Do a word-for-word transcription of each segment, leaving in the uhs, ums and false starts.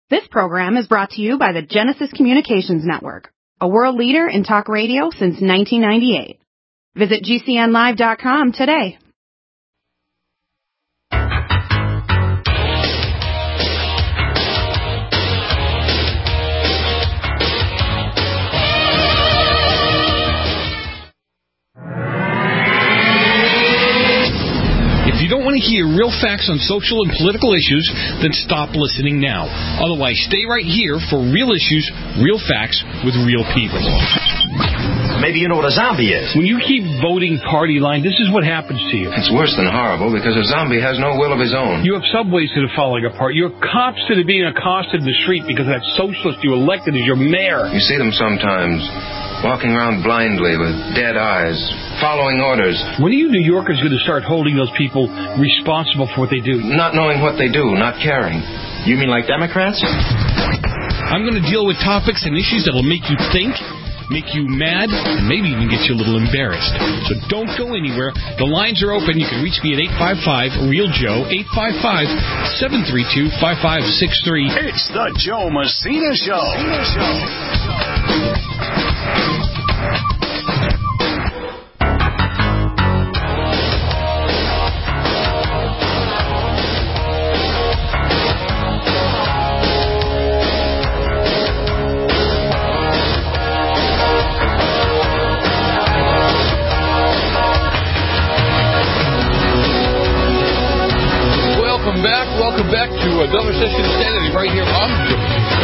This program is brought to you by the Genesis Communications Network, a world leader in talk radio since nineteen ninety-eight. Visit G C N live dot com today. If you don't want to hear real facts on social and political issues, then stop listening now. Otherwise, stay right here for real issues, real facts, with real people. Maybe you know what a zombie is. When you keep voting party line, this is what happens to you. It's worse than horrible because a zombie has no will of his own. You have subways that are falling apart. You have cops that are being accosted in the street because that socialist you elected is your mayor. You see them sometimes walking around blindly with dead eyes, following orders. When are you New Yorkers going to start holding those people responsible for what they do? Not knowing what they do, not caring. You mean like Democrats? I'm going to deal with topics and issues that will make you think, make you mad, and maybe even get you a little embarrassed. So don't go anywhere. The lines are open. You can reach me at eight five five, real Joe, eight five five, seven three two, five five six three. It's the Joe Messina Show. Messina Show. Welcome back. Welcome back to another session of Sanity right here on Joe.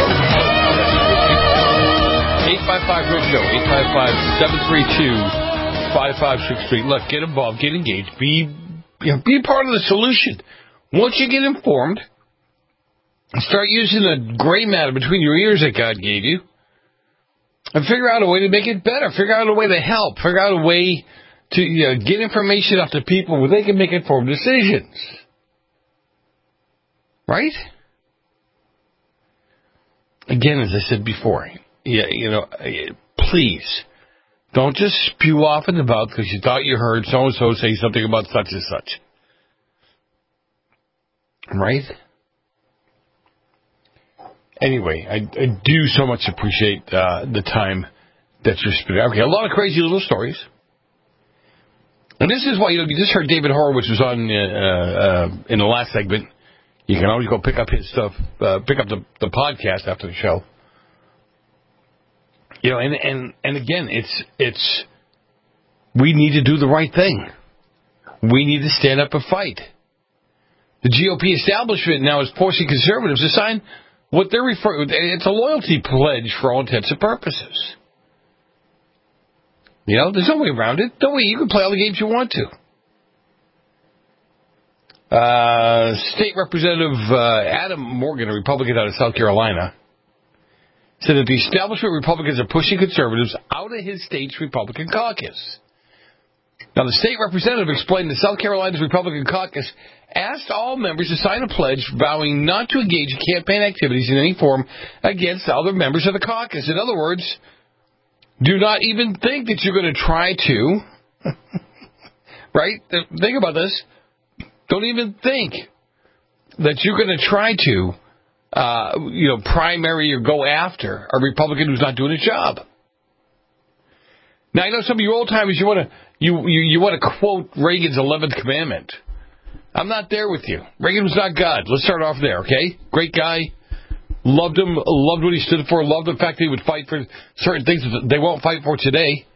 eight five five, real Joe, eight five five, seven three two, five five six three. Look, get involved, get engaged, be, you know, be part of the solution. Once you get informed, start using the gray matter between your ears that God gave you, and figure out a way to make it better. Figure out a way to help. Figure out a way to, you know, get information out to people where they can make informed decisions. Right? Again, as I said before, yeah, you know, please don't just spew off in the mouth because you thought you heard so-and-so say something about such and such. Right? Anyway, I, I do so much appreciate uh, the time that you're spending. Okay, a lot of crazy little stories. And this is why, you know, you just heard David Horowitz was on uh, uh, in the last segment. You can always go pick up his stuff, uh, pick up the, the podcast after the show. You know, and, and, and again, it's, it's, we need to do the right thing. We need to stand up and fight. The G O P establishment now is forcing conservatives to sign what they're referring to. It's a loyalty pledge for all intents and purposes. You know, there's no way around it. No way. You can play all the games you want to. Uh, State Representative uh, Adam Morgan, a Republican out of South Carolina, said that the establishment Republicans are pushing conservatives out of his state's Republican caucus. Now, the state representative explained that South Carolina's Republican caucus asked all members to sign a pledge vowing not to engage in campaign activities in any form against other members of the caucus. In other words, do not even think that you're going to try to, right? Think about this. Don't even think that you're going to try to, uh, you know, primary or go after a Republican who's not doing his job. Now, I know some of you old timers, you want to you, you, you want to quote Reagan's eleventh commandment. I'm not there with you. Reagan was not God. Let's start off there, okay? Great guy. Loved him. Loved what he stood for. Loved the fact that he would fight for certain things that they won't fight for today.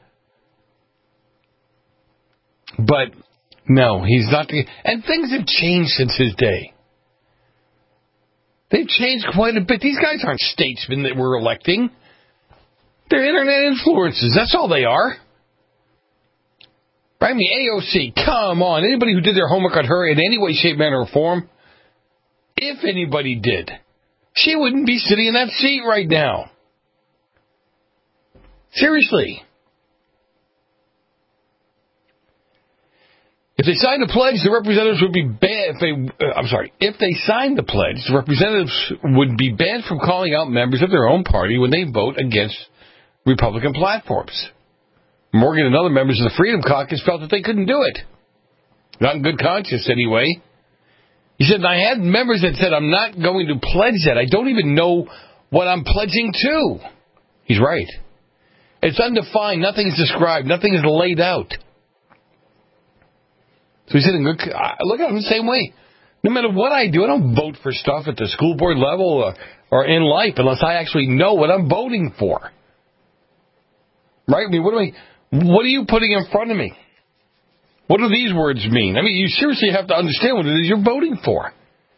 But no, he's not. The, and things have changed since his day. They've changed quite a bit. These guys aren't statesmen that we're electing. They're internet influencers. That's all they are. Right? I mean, A O C, come on. Anybody who did their homework on her in any way, shape, manner, or form, if anybody did, she wouldn't be sitting in that seat right now. Seriously. If they signed the pledge, the representatives would be banned. If they, uh, I'm sorry. If they signed the pledge, the representatives would be banned from calling out members of their own party when they vote against Republican platforms. Morgan and other members of the Freedom Caucus felt that they couldn't do it. Not in good conscience, anyway. He said, I had members that said, I'm not going to pledge that. I don't even know what I'm pledging to. He's right. It's undefined. Nothing is described. Nothing is laid out. So he said, look at him the same way. No matter what I do, I don't vote for stuff at the school board level or, or in life unless I actually know what I'm voting for. Right? I mean, what, do I, what are you putting in front of me? What do these words mean? I mean, you seriously have to understand what it is you're voting for.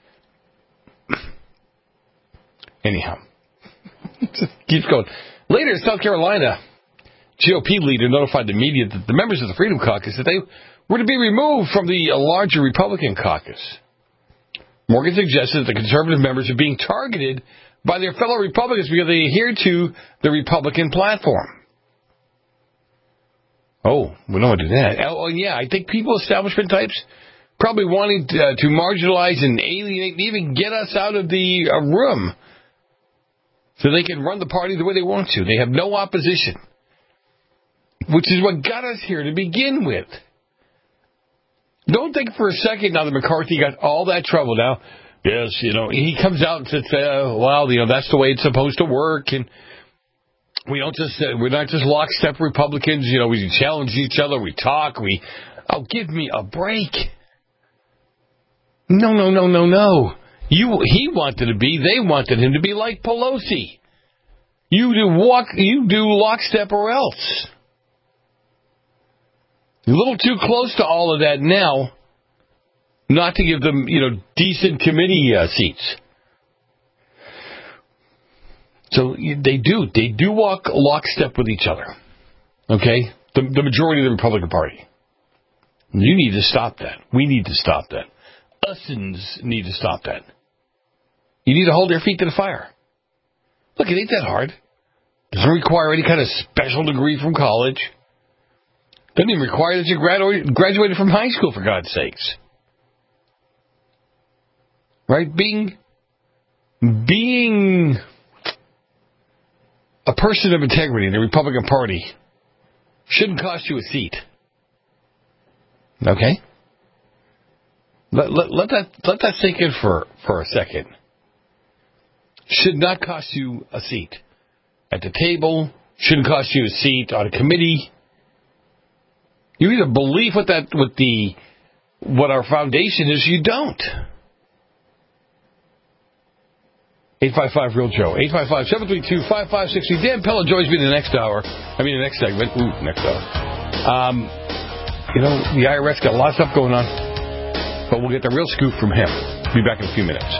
Anyhow, keeps going. Later, South Carolina, G O P leader notified the media that the members of the Freedom Caucus that they were to be removed from the larger Republican caucus. Morgan suggested that the conservative members are being targeted by their fellow Republicans because they adhere to the Republican platform. Oh, we don't want to do that. Oh, yeah, I think people, establishment types, probably wanting to, uh, to marginalize and alienate and even get us out of the uh, room so they can run the party the way they want to. They have no opposition, which is what got us here to begin with. Don't think for a second now that McCarthy got all that trouble now. Yes, you know, he comes out and says, uh, well, you know, that's the way it's supposed to work, and we don't just, uh, we're not just lockstep Republicans, you know, we challenge each other, we talk, we, oh, give me a break. No, no, no, no, no. You, he wanted to be, they wanted him to be like Pelosi. You do walk, you do lockstep or else. You're a little too close to all of that now, not to give them, you know, decent committee uh, seats. So they do. They do walk lockstep with each other. Okay? The, the majority of the Republican Party. You need to stop that. We need to stop that. Usins need to stop that. You need to hold their feet to the fire. Look, it ain't that hard. Doesn't require any kind of special degree from college. Doesn't even require that you gradu- graduated from high school, for God's sakes. Right? Being... Being... a person of integrity in the Republican Party shouldn't cost you a seat. Okay? Let, let, let that let that sink in for, for a second. Should not cost you a seat. At the table, shouldn't cost you a seat on a committee. You either believe what that what the what our foundation is, you don't. eight five five real Joe. eight five five, seven three two, five five six zero. Dan Pella joins me in the next hour. I mean, the next segment. Ooh, next hour. Um, you know, the I R S got a lot of stuff going on, but we'll get the real scoop from him. Be back in a few minutes.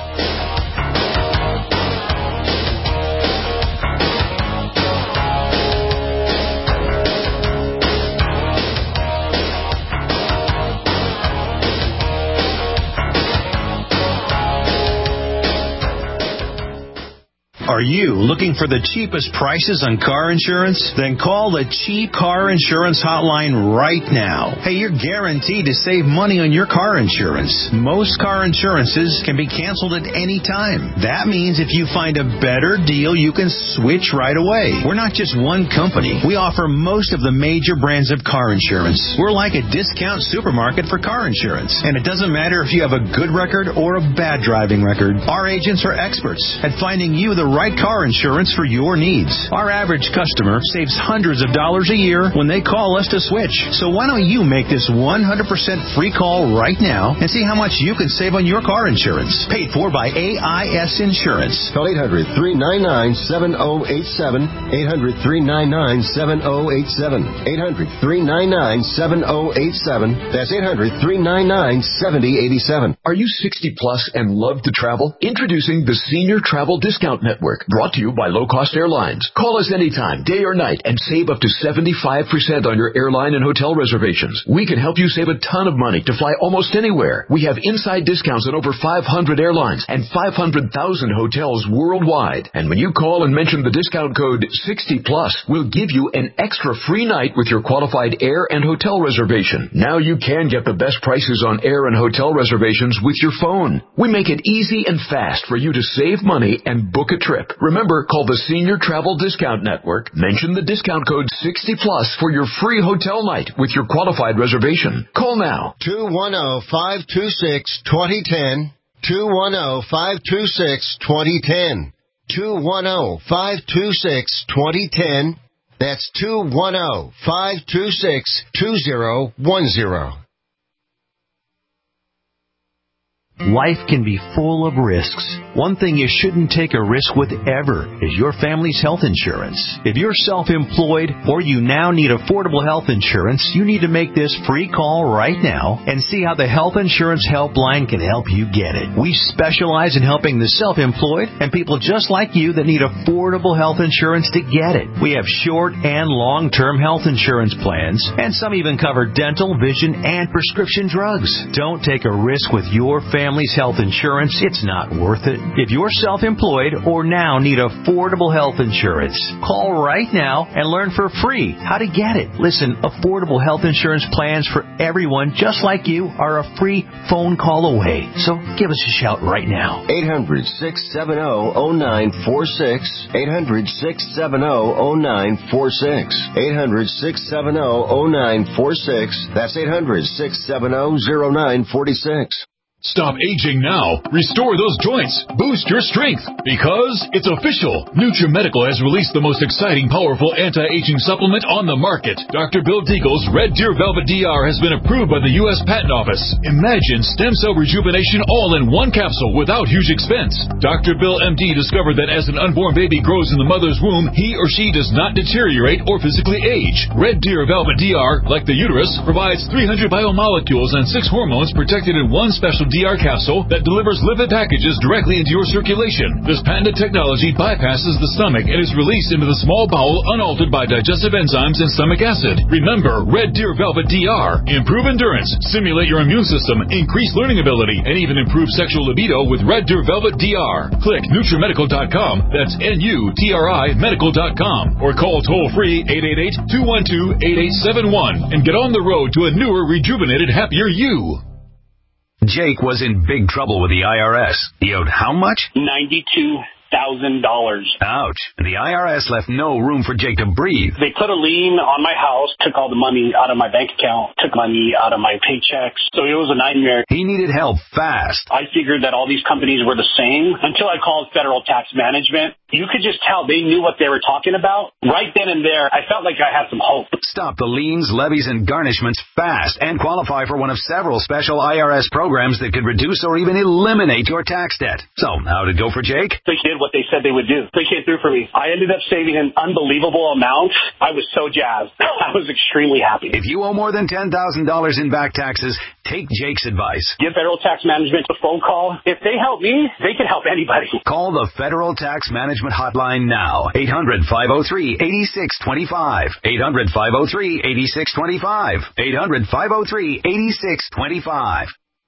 Are you looking for the cheapest prices on car insurance? Then call the Cheap Car Insurance Hotline right now. Hey, you're guaranteed to save money on your car insurance. Most car insurances can be canceled at any time. That means if you find a better deal, you can switch right away. We're not just one company. We offer most of the major brands of car insurance. We're like a discount supermarket for car insurance. And it doesn't matter if you have a good record or a bad driving record. Our agents are experts at finding you the right car insurance for your needs. Our average customer saves hundreds of dollars a year when they call us to switch. So why don't you make this one hundred percent free call right now and see how much you can save on your car insurance. Paid for by A I S Insurance. Call eight hundred, three nine nine, seven oh eight seven. eight hundred, three nine nine, seven oh eight seven. eight hundred, three nine nine, seven oh eight seven. That's eight hundred, three nine nine, seven oh eight seven. Are you sixty plus and love to travel? Introducing the Senior Travel Discount Network, brought to you by Low Cost Airlines. Call us anytime, day or night, and save up to seventy-five percent on your airline and hotel reservations. We can help you save a ton of money to fly almost anywhere. We have inside discounts on over five hundred airlines and five hundred thousand hotels worldwide. And when you call and mention the discount code sixty plus, we'll give you an extra free night with your qualified air and hotel reservation. Now you can get the best prices on air and hotel reservations with your phone. We make it easy and fast for you to save money and book a trip. Remember, call the Senior Travel Discount Network. Mention the discount code sixty plus for your free hotel night with your qualified reservation. Call now. two one zero, five two six, two zero one zero. two one zero, five two six, two zero one zero. two one zero, five two six, two zero one zero. That's two one zero, five two six, two zero one zero. Life can be full of risks. One thing you shouldn't take a risk with ever is your family's health insurance. If you're self-employed or you now need affordable health insurance, you need to make this free call right now and see how the Health Insurance Helpline can help you get it. We specialize in helping the self-employed and people just like you that need affordable health insurance to get it. We have short and long-term health insurance plans, and some even cover dental, vision, and prescription drugs. Don't take a risk with your family. Family's health insurance, it's not worth it. If you're self-employed or now need affordable health insurance, call right now and learn for free how to get it. Listen, affordable health insurance plans for everyone just like you are a free phone call away. So give us a shout right now. eight hundred, six seven zero, zero nine four six. eight hundred, six seven zero, zero nine four six. eight hundred, six seven zero, zero nine four six. That's eight hundred, six seven zero, zero nine four six. Stop aging now. Restore those joints. Boost your strength. Because it's official. NutriMedical has released the most exciting, powerful anti-aging supplement on the market. Doctor Bill Deagle's Red Deer Velvet D R has been approved by the U S Patent Office. Imagine stem cell rejuvenation all in one capsule without huge expense. Doctor Bill M D discovered that as an unborn baby grows in the mother's womb, he or she does not deteriorate or physically age. Red Deer Velvet D R, like the uterus, provides three hundred biomolecules and six hormones protected in one special D R capsule that delivers lipid packages directly into your circulation. This patented technology bypasses the stomach and is released into the small bowel unaltered by digestive enzymes and stomach acid. Remember, Red Deer Velvet D R. Improve endurance, stimulate your immune system, increase learning ability, and even improve sexual libido with Red Deer Velvet D R. Click NutriMedical dot com. That's N U T R I medical dot com. Or call toll-free eight eight eight, two one two, eight eight seven one and get on the road to a newer, rejuvenated, happier you. Jake was in big trouble with the I R S. He owed how much? ninety-two thousand dollars. Ouch. And the I R S left no room for Jake to breathe. They put a lien on my house, took all the money out of my bank account, took money out of my paychecks. So it was a nightmare. He needed help fast. I figured that all these companies were the same until I called Federal Tax Management. You could just tell they knew what they were talking about. Right then and there, I felt like I had some hope. Stop the liens, levies, and garnishments fast and qualify for one of several special I R S programs that could reduce or even eliminate your tax debt. So, how'd it go for Jake? They did what they said they would do. They came through for me. I ended up saving an unbelievable amount. I was so jazzed. I was extremely happy. If you owe more than ten thousand dollars in back taxes, take Jake's advice. Give Federal Tax Management a phone call. If they help me, they can help anybody. Call the Federal Tax Management Hotline now. eight hundred, five oh three, eight six two five. eight hundred, five oh three, eight six two five. eight hundred, five oh three, eight six two five.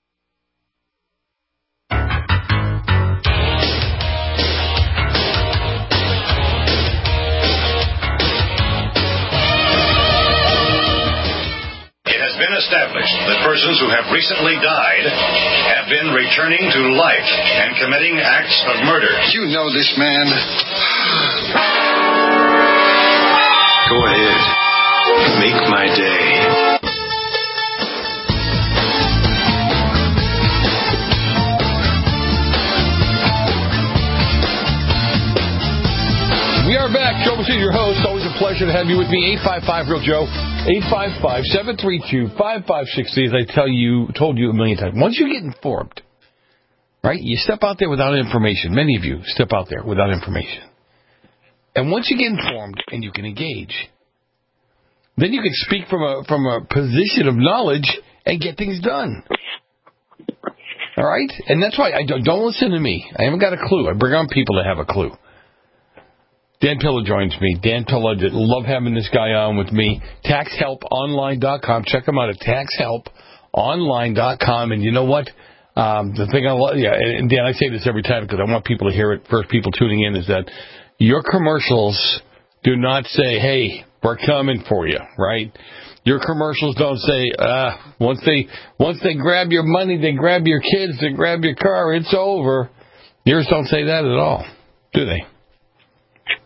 Been established that persons who have recently died have been returning to life and committing acts of murder. You know this man. Go ahead. Make my day. We are back. Joe Messina, your host. Always a pleasure to have you with me. eight five five, real Joe. eight five five, seven three two, five five six three, as I tell you, told you a million times. Once you get informed, right, you step out there without information. Many of you step out there without information. And once you get informed and you can engage, then you can speak from a from a position of knowledge and get things done. All right? And that's why I don't, don't listen to me. I haven't got a clue. I bring on people that have a clue. Dan Pilla joins me. Dan Pilla, love having this guy on with me. tax help online dot com. Check him out at tax help online dot com. And you know what? Um, the thing I love, yeah, and Dan, I say this every time because I want people to hear it. First, people tuning in is that your commercials do not say, "Hey, we're coming for you," right? Your commercials don't say, uh, once they once they grab your money, they grab your kids, they grab your car, it's over. Yours don't say that at all, do they?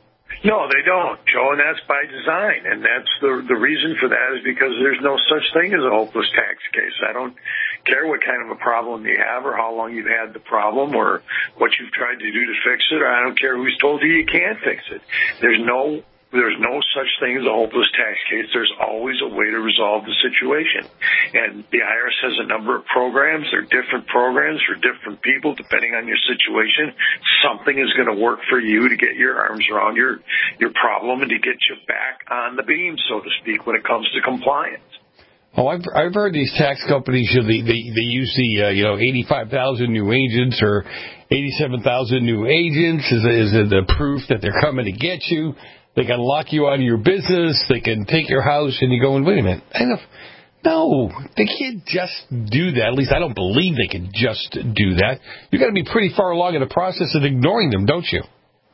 No, they don't, Joe, and that's by design. And that's the the reason for that is because there's no such thing as a hopeless tax case. I don't care what kind of a problem you have or how long you've had the problem or what you've tried to do to fix it, or I don't care who's told you you can't fix it. There's no There's no such thing as a hopeless tax case. There's always a way to resolve the situation. And the I R S has a number of programs. There are different programs for different people depending on your situation. Something is going to work for you to get your arms around your, your problem and to get you back on the beam, so to speak, when it comes to compliance. Oh, I've I've heard these tax companies, you know, they they, they use the uh, you know eighty-five thousand new agents or eighty-seven thousand new agents as a, as a, the proof that they're coming to get you. They can lock you out of your business. They can take your house, and you go, wait a minute. I don't, no, they can't just do that. At least I don't believe they can just do that. You've got to be pretty far along in the process of ignoring them, don't you?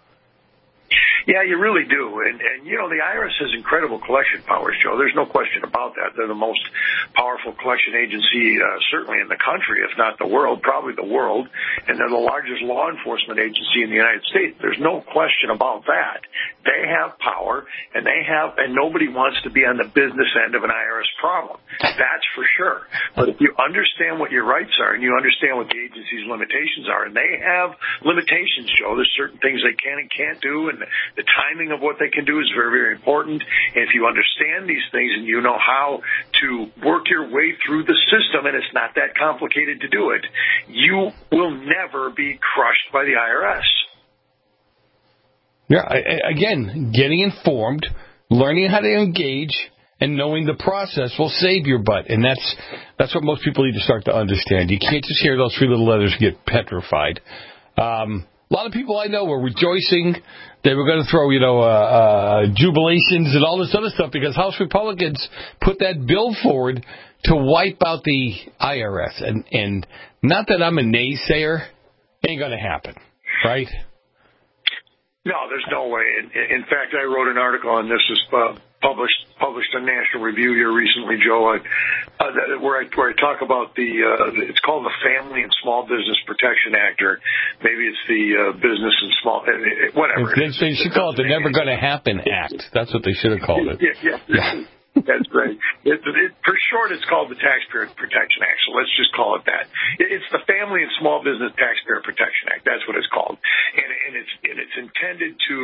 Yeah, you really do. And, and, you know, the I R S has incredible collection powers, Joe. There's no question about that. They're the most powerful collection agency, uh, certainly in the country, if not the world, probably the world. And they're the largest law enforcement agency in the United States. There's no question about that. They have power, and they have, and nobody wants to be on the business end of an I R S problem. That's for sure. But if you understand what your rights are and you understand what the agency's limitations are, and they have limitations, Joe, there's certain things they can and can't do, and the timing of what they can do is very, very important. And if you understand these things and you know how to work your way through the system, and it's not that complicated to do it, you will never be crushed by the I R S. Yeah, I, again, getting informed, learning how to engage, and knowing the process will save your butt. And that's that's what most people need to start to understand. You can't just hear those three little letters and get petrified. Um, a lot of people I know were rejoicing. They were going to throw, you know, uh, uh, jubilations and all this other stuff because House Republicans put that bill forward to wipe out the I R S. And, and not that I'm a naysayer, ain't going to happen, right? No, there's no way. In, in fact, I wrote an article on this. It's uh, published published in National Review here recently, Joe, uh, uh, where I where I talk about the. Uh, it's called the Family and Small Business Protection Act, or maybe it's the uh, Business and Small, uh, whatever. They, they should call it the Never Gonna Happen Act. That's what they should have called it. Yeah, yeah. yeah. That's right. It, it, for short, it's called the Taxpayer Protection Act, so let's just call it that. It, it's the Family and Small Business Taxpayer Protection Act. That's what it's called. And, and, it's, and it's intended to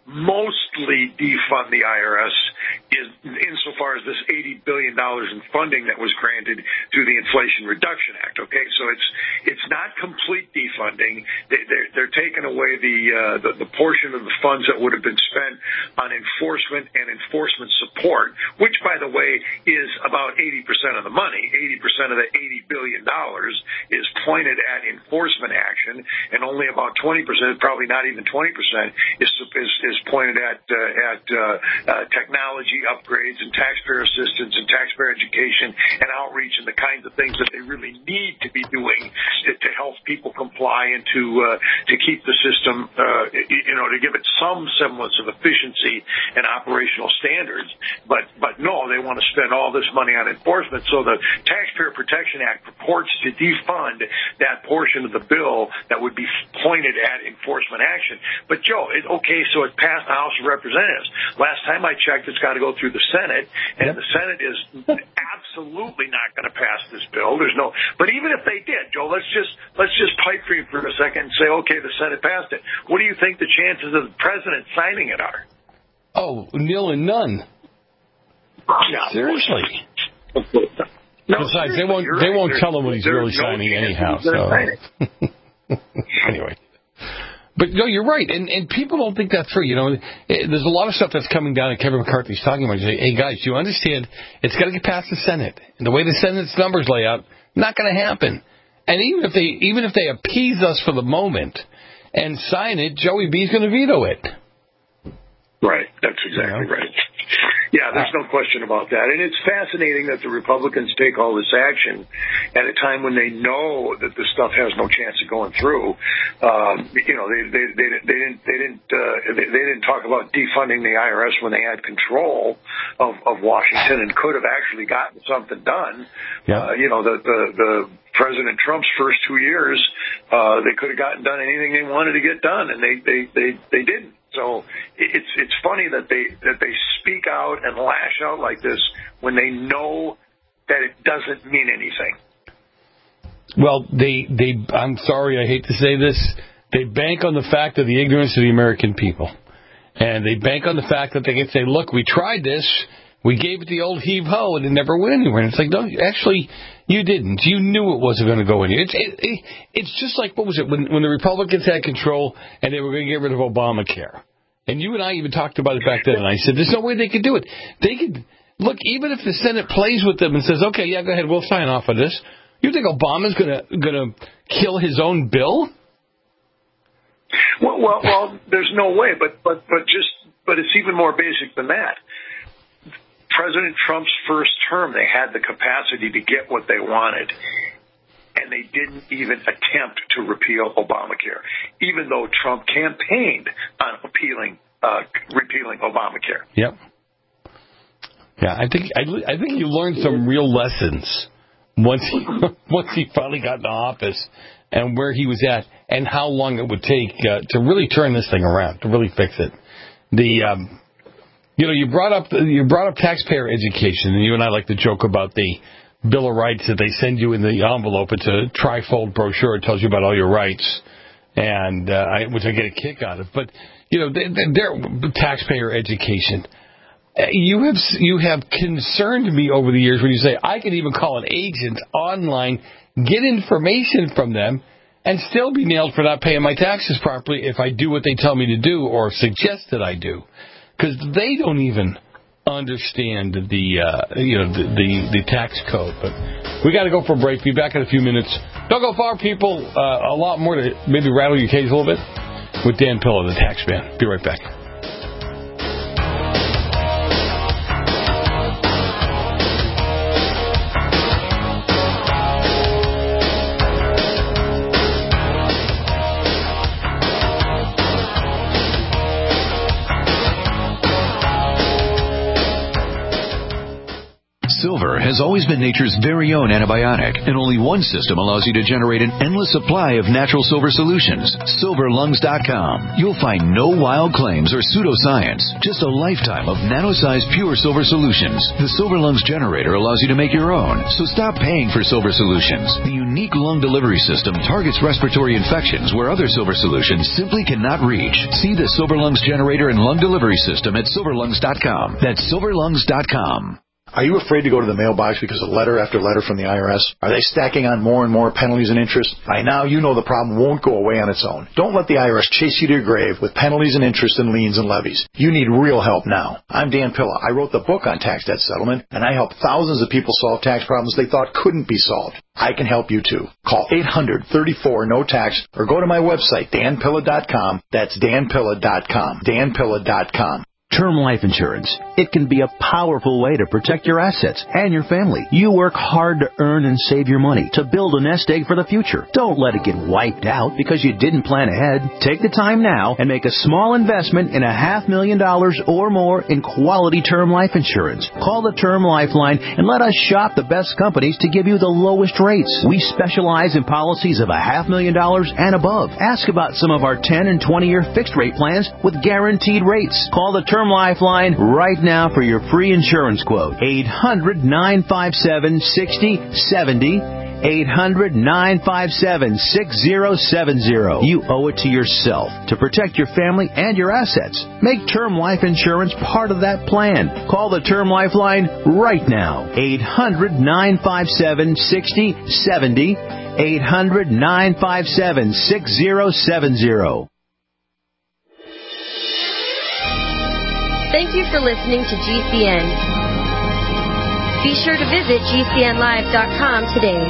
mostly defund the I R S in, insofar as this eighty billion dollars in funding that was granted through the Inflation Reduction Act. Okay, so it's it's not complete defunding. They, they're, they're taking away the, uh, the, the portion of the funds that would have been spent on enforcement and enforcement support, which by the way, is about eighty percent of the money. eighty percent of the eighty billion dollars is pointed at enforcement action, and only about twenty percent, probably not even twenty percent, is is, is pointed at uh, at uh, uh, technology upgrades and taxpayer assistance and taxpayer education and outreach and the kinds of things that they really need to be doing to, to help people comply and to uh, to keep the system, uh, you know, to give it some semblance of efficiency and operational standards. But but no. No, they want to spend all this money on enforcement. So the Taxpayer Protection Act purports to defund that portion of the bill that would be pointed at enforcement action. But, Joe, it, okay, so it passed the House of Representatives. Last time I checked, it's got to go through the Senate, and the Senate is absolutely not going to pass this bill. There's no. But even if they did, Joe, let's just let's just pipe dream for a second and say, okay, the Senate passed it. What do you think the chances of the president signing it are? Oh, nil and none. No. Seriously. No, Besides, seriously, they won't they right. won't tell him what he's really no signing anyhow. So anyway, but no, you're right, and and people don't think that through. You know, there's a lot of stuff that's coming down that Kevin McCarthy's talking about. Say, hey guys, you understand? It's got to get past the Senate, and the way the Senate's numbers lay out, not going to happen. And even if they even if they appease us for the moment and sign it, Joey B's going to veto it. Right. That's exactly you know? right. Yeah, there's no question about that. And it's fascinating that the Republicans take all this action at a time when they know that this stuff has no chance of going through. Um, you know, they they they, they didn't they didn't uh, they, they didn't talk about defunding the I R S when they had control of, of Washington and could have actually gotten something done. Yeah. Uh, you know, the the the President Trump's first two years, uh, they could have gotten done anything they wanted to get done, and they they they, they didn't. So it's it's funny that they that they speak out and lash out like this when they know that it doesn't mean anything. Well, they they I'm sorry, I hate to say this, they bank on the fact of the ignorance of the American people. And they bank on the fact that they can say, look, we tried this, we gave it the old heave-ho, and it never went anywhere. And it's like, no, actually, you didn't. You knew it wasn't going to go anywhere. It's, it, it, it's just like, what was it, when, when the Republicans had control and they were going to get rid of Obamacare. And you and I even talked about it back then, and I said, there's no way they could do it. They could, look, even if the Senate plays with them and says, okay, yeah, go ahead, we'll sign off on this, you think Obama's going to going to kill his own bill? Well, well, well, there's no way, but, but, but just, but it's even more basic than that. President Trump's first term, they had the capacity to get what they wanted, and they didn't even attempt to repeal Obamacare, even though Trump campaigned on appealing, uh, repealing Obamacare. Yep. Yeah, I think I, I think he learned some real lessons once he once he finally got into office, and where he was at, and how long it would take uh, to really turn this thing around, to really fix it. The um, you know, you brought up you brought up taxpayer education, and you and I like to joke about the Bill of Rights that they send you in the envelope. It's a trifold brochure. It tells you about all your rights, and uh, I, which I get a kick out of. But you know, they, they're taxpayer education. You have you have concerned me over the years when you say I can even call an agent online, get information from them, and still be nailed for not paying my taxes properly if I do what they tell me to do or suggest that I do, because they don't even understand the uh, you know the, the the tax code. But we got to go for a break. Be back in a few minutes. Don't go far, people. Uh, a lot more to maybe rattle your cage a little bit with Dan Pilla, the tax man. Be right back. Silver has always been nature's very own antibiotic, and only one system allows you to generate an endless supply of natural silver solutions. silver lungs dot com. You'll find no wild claims or pseudoscience, just a lifetime of nano-sized pure silver solutions. The Silver Lungs generator allows you to make your own, so stop paying for silver solutions. The unique lung delivery system targets respiratory infections where other silver solutions simply cannot reach. See the Silver Lungs generator and lung delivery system at silver lungs dot com. That's silver lungs dot com. Are you afraid to go to the mailbox because of letter after letter from the I R S? Are they stacking on more and more penalties and interest? By now, you know the problem won't go away on its own. Don't let the I R S chase you to your grave with penalties and interest and liens and levies. You need real help now. I'm Dan Pilla. I wrote the book on tax debt settlement, and I help thousands of people solve tax problems they thought couldn't be solved. I can help you, too. Call eight hundred, thirty-four, no tax or go to my website, dan pilla dot com. That's dan pilla dot com. dan pilla dot com. Term life insurance. It can be a powerful way to protect your assets and your family. You work hard to earn and save your money to build a nest egg for the future. Don't let it get wiped out because you didn't plan ahead. Take the time now and make a small investment in a half million dollars or more in quality term life insurance. Call the Term Lifeline and let us shop the best companies to give you the lowest rates. We specialize in policies of a half million dollars and above. Ask about some of our ten and twenty year fixed rate plans with guaranteed rates. Call the Term Lifeline right now for your free insurance quote. eight hundred, nine five seven, six zero seven zero. eight hundred, nine five seven, six zero seven zero. You owe it to yourself to protect your family and your assets. Make term life insurance part of that plan. Call the Term Lifeline right now. eight hundred, nine five seven, six zero seven zero. eight hundred, nine five seven, six zero seven zero. Thank you for listening to G C N. Be sure to visit G C N live dot com today.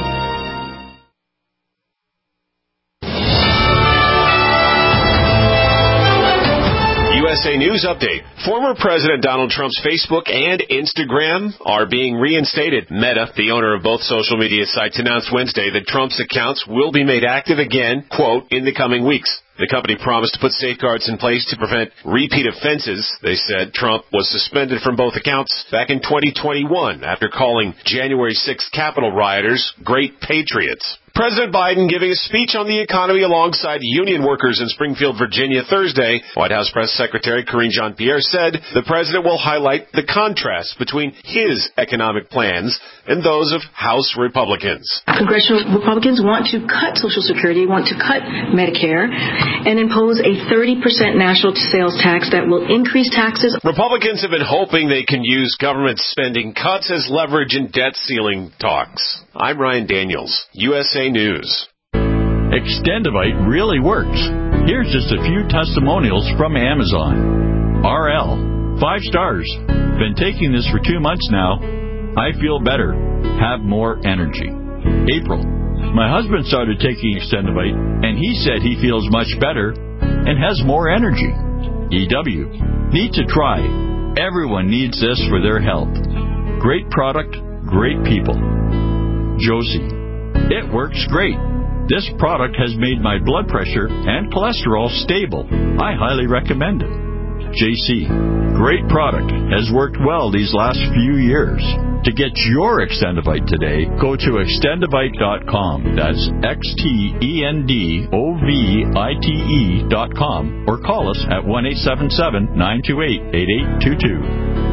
U S A News Update. Former President Donald Trump's Facebook and Instagram are being reinstated. Meta, the owner of both social media sites, announced Wednesday that Trump's accounts will be made active again, quote, in the coming weeks. The company promised to put safeguards in place to prevent repeat offenses. They said Trump was suspended from both accounts back in twenty twenty-one after calling January sixth Capitol rioters great patriots. President Biden giving a speech on the economy alongside union workers in Springfield, Virginia Thursday. White House Press Secretary Karine Jean-Pierre said the president will highlight the contrast between his economic plans and those of House Republicans. Congressional Republicans want to cut Social Security, want to cut Medicare, and impose a thirty percent national sales tax that will increase taxes. Republicans have been hoping they can use government spending cuts as leverage in debt ceiling talks. I'm Ryan Daniels, U S A News. Extendivite really works. Here's just a few testimonials from Amazon. R L, five stars. Been taking this for two months now. I feel better. Have more energy. April, my husband started taking Extendivite, and he said he feels much better and has more energy. E W, need to try. Everyone needs this for their health. Great product, great people. Josie, it works great. This product has made my blood pressure and cholesterol stable. I highly recommend it. J C, great product. Has worked well these last few years. To get your Extendivite today, go to extendivite dot com. That's X T E N D O V I T E dot com or call us at one eight seven seven, nine two eight, eight eight two two.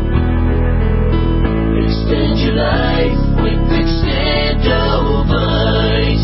Extend your life with Extendivite.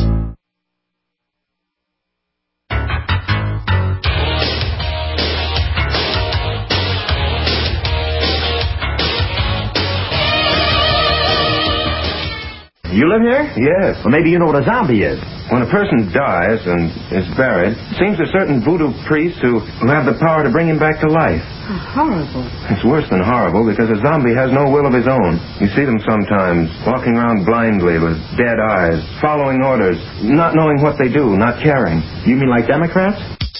You live here? Yes. Well, maybe you know what a zombie is. When a person dies and is buried, it seems a certain voodoo priests who, who have the power to bring him back to life. How horrible. It's worse than horrible because a zombie has no will of his own. You see them sometimes walking around blindly with dead eyes, following orders, not knowing what they do, not caring. You mean like Democrats?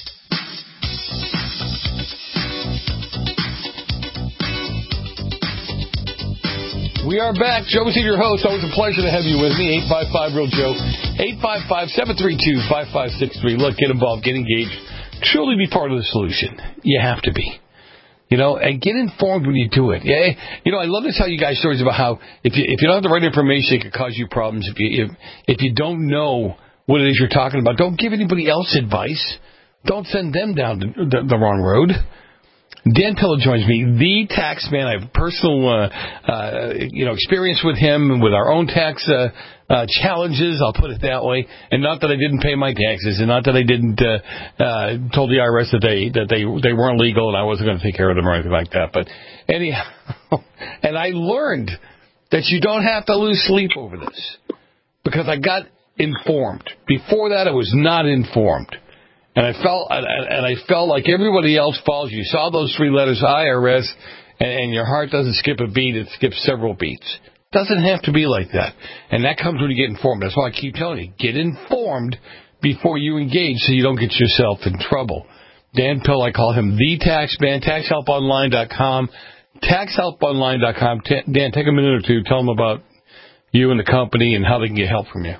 We are back. Joe is your host. Always a pleasure to have you with me. eight five five, real Joe. eight five five, seven three two, five five six three. Look, get involved, get engaged. Truly be part of the solution. You have to be. You know, and get informed when you do it. Yeah, you know, I love to tell you guys stories about how if you if you don't have the right information, it could cause you problems. If you if, if you don't know what it is you're talking about, don't give anybody else advice. Don't send them down the, the, the wrong road. Dan Pilla joins me, the tax man. I have personal, uh, uh, you know, experience with him and with our own tax uh, uh, challenges. I'll put it that way. And not that I didn't pay my taxes, and not that I didn't uh, uh, told the I R S that they that they they weren't legal and I wasn't going to take care of them or anything like that. But anyhow, and I learned that you don't have to lose sleep over this because I got informed. Before that, I was not informed. And I felt, and I felt like everybody else follows you. You saw those three letters, I R S, and your heart doesn't skip a beat; it skips several beats. It doesn't have to be like that, and that comes when you get informed. That's why I keep telling you: get informed before you engage, so you don't get yourself in trouble. Dan Pill, I call him the Tax Man. tax help online dot com. tax help online dot com. Dan, take a minute or two. Tell them about you and the company and how they can get help from you.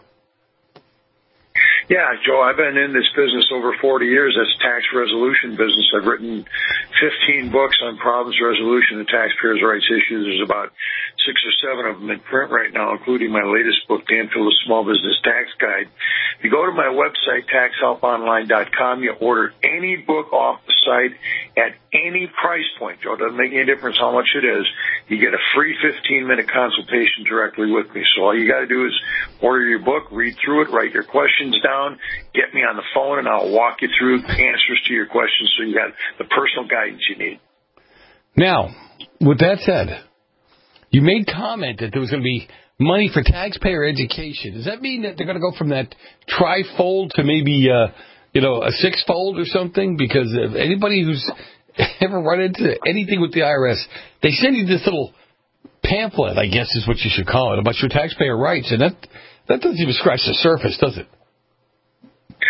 Yeah, Joe, I've been in this business over forty years. That's tax resolution business. I've written fifteen books on problems resolution and taxpayers' rights issues. There's about six or seven of them in print right now, including my latest book, Dan Pilla's Small Business Tax Guide. If you go to my website, tax help online dot com, you order any book off the site at any price point, Joe. It doesn't make any difference how much it is. You get a free fifteen-minute consultation directly with me. So all you got to do is order your book, read through it, write your questions down, get me on the phone, and I'll walk you through the answers to your questions so you got the personal guidance you need. Now, with that said, you made comment that there was going to be money for taxpayer education. Does that mean that they're going to go from that tri-fold to maybe, uh, you know, a six-fold or something? Because if anybody who's ever run into anything with the I R S, they send you this little pamphlet, I guess is what you should call it, about your taxpayer rights, and that that doesn't even scratch the surface, does it? No,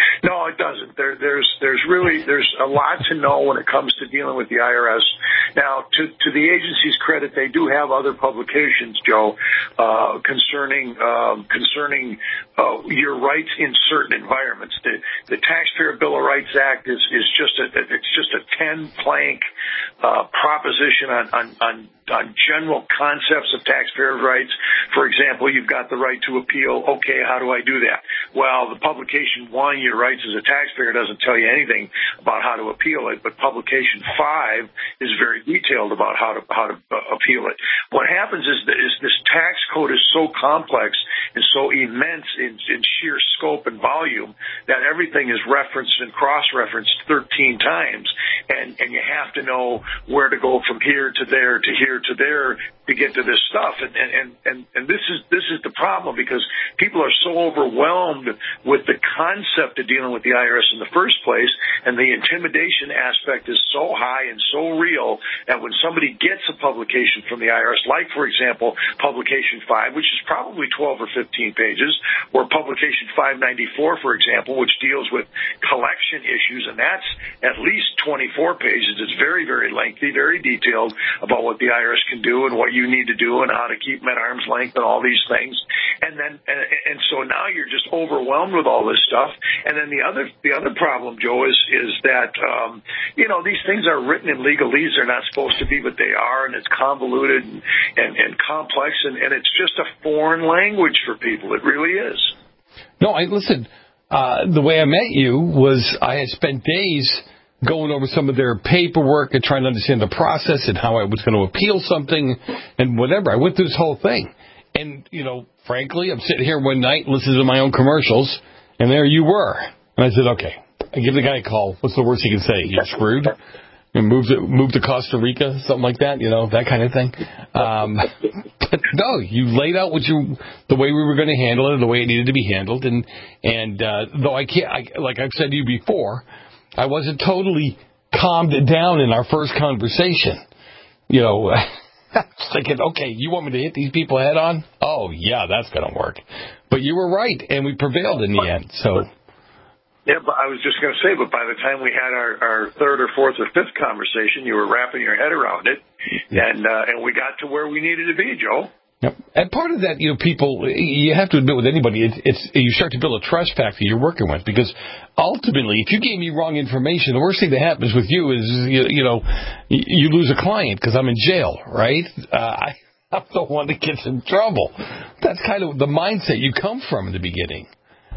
No, it doesn't. There, there's there's really there's a lot to know when it comes to dealing with the I R S. Now, to to the agency's credit, they do have other publications, Joe, uh, concerning um, concerning uh, your rights in certain environments. The the Taxpayer Bill of Rights Act is is just a it's just a ten plank uh, proposition on on on on general concepts of taxpayer rights. For example, you've got the right to appeal. Okay, how do I do that? Well, the publication one, your rights as a taxpayer, doesn't tell you anything about how to appeal it, but publication five is very detailed about how to how to uh, appeal it. What happens is, that, is this tax code is so complex and so immense in, in sheer scope and volume that everything is referenced and cross-referenced thirteen times, and, and you have to know where to go from here to there to here to there to get to this stuff. And, and, and, and this is this is the problem, because people are so overwhelmed with the concept of dealing with the I R S in the first place, and the intimidation aspect is so high and so real that when somebody gets a publication from the I R S, like, for example, publication five, which is probably twelve or fifteen pages, or publication five ninety-four, for example, which deals with collection issues, and that's at least twenty-four pages. It's very, very lengthy, very detailed about what the I R S can do and what you need to do and how to keep them at arm's length and all these things. And then, and, and so now you're just overwhelmed with all this stuff. And then the other, the other problem, Joe, is, is that, um, you know, these things are written in legalese. They're not supposed to be, but they are, and it's convoluted and, and, and complex, and, and it's just a foreign language for people. It really is. No, I listen, uh, the way I met you was I had spent days going over some of their paperwork and trying to understand the process and how I was going to appeal something and whatever. I went through this whole thing. And, you know, frankly, I'm sitting here one night listening to my own commercials, and there you were. And I said, okay, I give the guy a call. What's the worst he can say? You're screwed? And move to, move to Costa Rica, something like that, you know, that kind of thing. Um, but no, you laid out what you, the way we were going to handle it, the way it needed to be handled. And, and, uh, though I can't, I, like I've said to you before, I wasn't totally calmed down in our first conversation. You know, I was thinking, okay, you want me to hit these people head on? Oh, yeah, that's going to work. But you were right, and we prevailed in the end. So, yeah, but I was just going to say, but by the time we had our, our third or fourth or fifth conversation, you were wrapping your head around it, yeah. and uh, and we got to where we needed to be, Joe. Yep. And part of that, you know, people, you have to admit with anybody, it's, it's you start to build a trust factor you're working with, because ultimately, if you gave me wrong information, the worst thing that happens with you is, you, you know, you lose a client because I'm in jail, right? Uh, I, I'm the one that gets in trouble. That's kind of the mindset you come from in the beginning.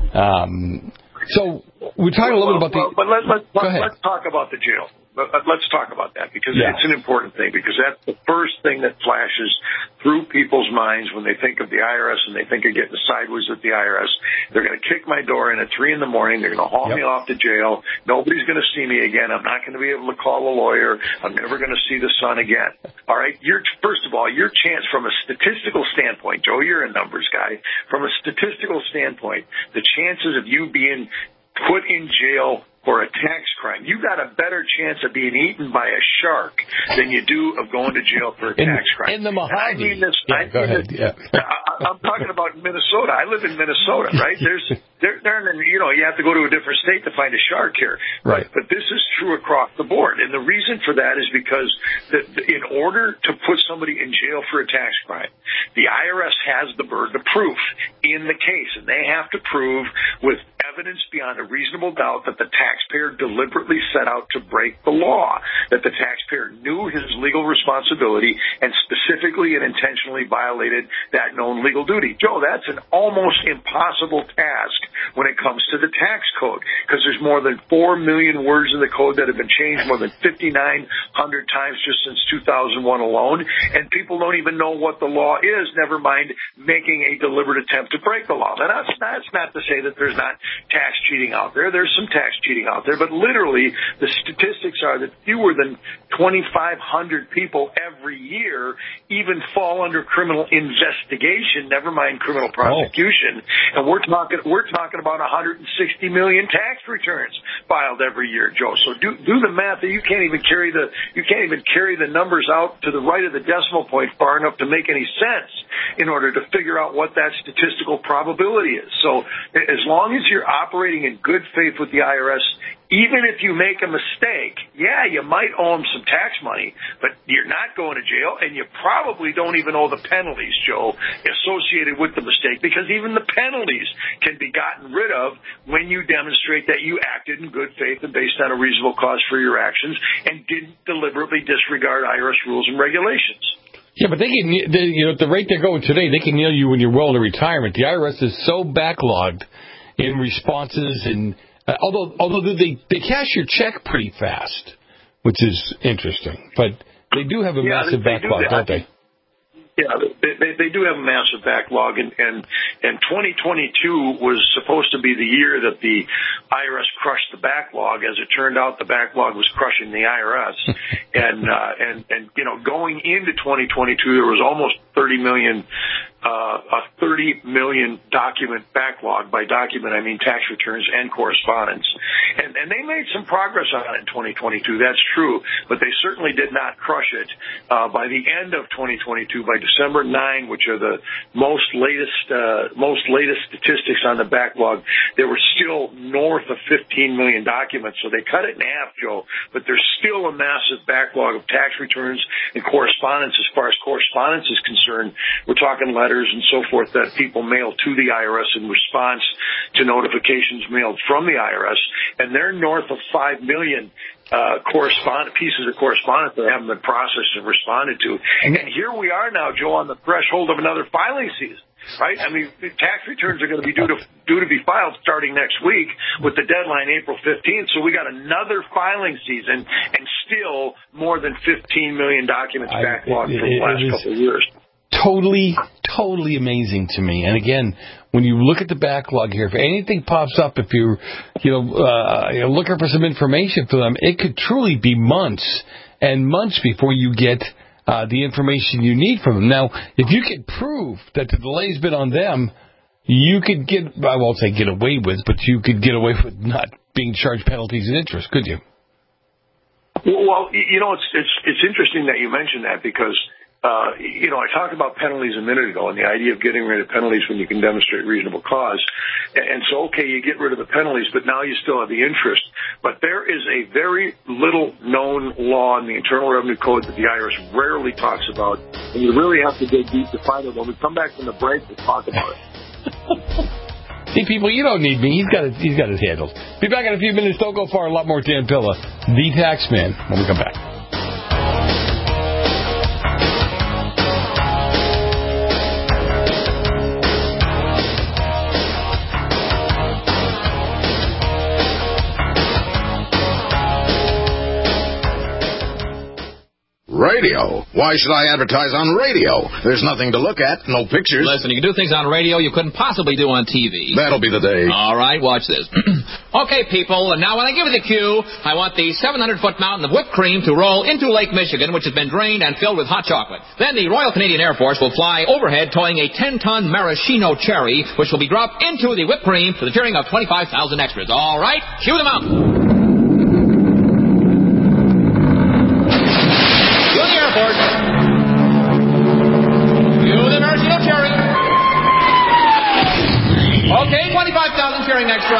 Um, so we're talking well, a little bit about well, the... But let, let, Go let, ahead. let's talk about the jail. Let's talk about that, because yeah. it's an important thing, because that's the first thing that flashes through people's minds when they think of the I R S and they think of getting sideways with the I R S. They're going to kick my door in at three in the morning. They're going to haul yep. me off to jail. Nobody's going to see me again. I'm not going to be able to call a lawyer. I'm never going to see the sun again. All right. You're, first of all, your chance from a statistical standpoint, Joe, you're a numbers guy. From a statistical standpoint, the chances of you being put in jail for a tax crime, you got a better chance of being eaten by a shark than you do of going to jail for a in, tax crime. In the Mojave. I mean this. Yeah, I go mean ahead. this, Yeah. I, I'm talking about Minnesota. I live in Minnesota, right? There's, there, there, you know, you have to go to a different state to find a shark here. Right. But this is true across the board, and the reason for that is because the, the, in order to put somebody in jail for a tax crime, the I R S has the burden of proof in the case, and they have to prove with evidence beyond a reasonable doubt that the taxpayer deliberately set out to break the law, that the taxpayer knew his legal responsibility and specifically and intentionally violated that known legal duty. Joe, that's an almost impossible task when it comes to the tax code, because there's more than four million words in the code that have been changed more than fifty-nine hundred times just since two thousand one alone, and people don't even know what the law is, never mind making a deliberate attempt to break the law. Now, that's, that's not to say that there's not tax cheating out there. There's some tax cheating out there, but literally the statistics are that fewer than twenty-five hundred people every year even fall under criminal investigation, never mind criminal prosecution. Oh. And we're talking we're talking about one hundred sixty million tax returns filed every year, Joe. So do do the math. You can't even carry the you can't even carry the numbers out to the right of the decimal point far enough to make any sense in order to figure out what that statistical probability is. So as long as your operating in good faith with the I R S, even if you make a mistake, yeah, you might owe them some tax money, but you're not going to jail, and you probably don't even owe the penalties, Joe, associated with the mistake, because even the penalties can be gotten rid of when you demonstrate that you acted in good faith and based on a reasonable cause for your actions and didn't deliberately disregard I R S rules and regulations. Yeah, but they can, they, you know, at the rate they're going today, they can nail you when you're well into retirement. The I R S is so backlogged in responses, and uh, although although they they cash your check pretty fast, which is interesting, but they do have a yeah, massive they, they backlog, do don't they? Yeah, they, they, they do have a massive backlog, and, and, and twenty twenty-two was supposed to be the year that the I R S crushed the backlog. As it turned out, the backlog was crushing the I R S. and, uh, and, and, you know, going into twenty twenty-two, there was almost thirty million, uh, a thirty million document backlog. By document, I mean tax returns and correspondence. And, and they made some progress on it in twenty twenty-two, that's true, but they certainly did not crush it. Uh, by the end of twenty twenty-two, by December ninth, which are the most latest, uh, most latest statistics on the backlog, there were still north of fifteen million documents. So they cut it in half, Joe, but there's still a massive backlog of tax returns and correspondence. As far as correspondence is concerned, we're talking letters and so forth that people mail to the I R S in response to notifications mailed from the I R S, and they're north of five million uh, correspond pieces of correspondence that haven't been processed and responded to. And here we are now, Joe, on the threshold of another filing season. Right? I mean, tax returns are going to be due to due to be filed starting next week with the deadline April fifteenth. So we got another filing season and still more than fifteen million documents backlogged from the last couple of years. Totally, totally amazing to me. And again, when you look at the backlog here, if anything pops up, if you're, you know, uh, you're looking for some information for them, it could truly be months and months before you get uh, the information you need from them. Now, if you could prove that the delay's been on them, you could get, I won't say get away with, but you could get away with not being charged penalties and interest, could you? Well, you know, it's it's it's interesting that you mentioned that because. Uh, you know, I talked about penalties a minute ago and the idea of getting rid of penalties when you can demonstrate reasonable cause. And so, okay, you get rid of the penalties, but now you still have the interest. But there is a very little known law in the Internal Revenue Code that the I R S rarely talks about. And you really have to dig deep to find it. When we come back from the break, we'll talk about it. See, people, you don't need me. He's got it. He's got it handled. Be back in a few minutes. Don't go far. A lot more Dan Pilla, the Tax Man, when we come back. Radio? Why should I advertise on radio? There's nothing to look at, no pictures. Listen, you can do things on radio you couldn't possibly do on T V. That'll be the day. All right, watch this. Okay, people, and now when I give you the cue, I want the seven hundred foot mountain of whipped cream to roll into Lake Michigan, which has been drained and filled with hot chocolate. Then the Royal Canadian Air Force will fly overhead towing a ten ton maraschino cherry, which will be dropped into the whipped cream to the cheering of twenty-five thousand extras. All right, cue the mountain. Okay, twenty-five thousand cheering extra.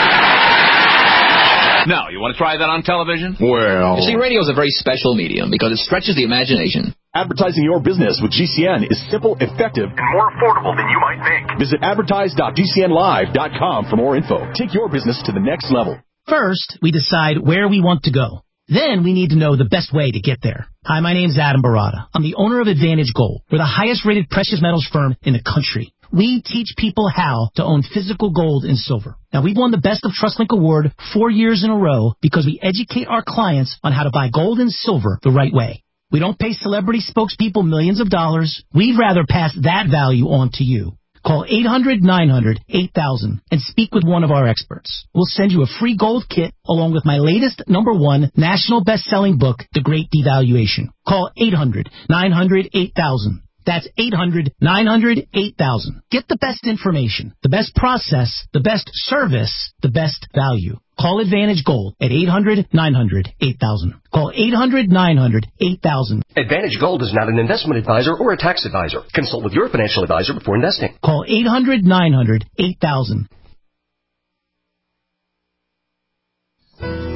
Now, you want to try that on television? Well... You see, radio is a very special medium because it stretches the imagination. Advertising your business with G C N is simple, effective, and more affordable than you might think. Visit advertise dot g c n live dot com for more info. Take your business to the next level. First, we decide where we want to go. Then we need to know the best way to get there. Hi, my name's Adam Barada. I'm the owner of Advantage Gold. We're the highest rated precious metals firm in the country. We teach people how to own physical gold and silver. Now, we've won the Best of TrustLink Award four years in a row because we educate our clients on how to buy gold and silver the right way. We don't pay celebrity spokespeople millions of dollars. We'd rather pass that value on to you. Call eight hundred nine hundred eight thousand and speak with one of our experts. We'll send you a free gold kit along with my latest number one national best-selling book, The Great Devaluation. Call eight hundred nine hundred eight thousand. That's eight hundred nine hundred eight thousand. Get the best information, the best process, the best service, the best value. Call Advantage Gold at eight hundred nine hundred eight thousand. Call eight hundred nine hundred eight thousand. Advantage Gold is not an investment advisor or a tax advisor. Consult with your financial advisor before investing. Call eight hundred nine hundred eight thousand.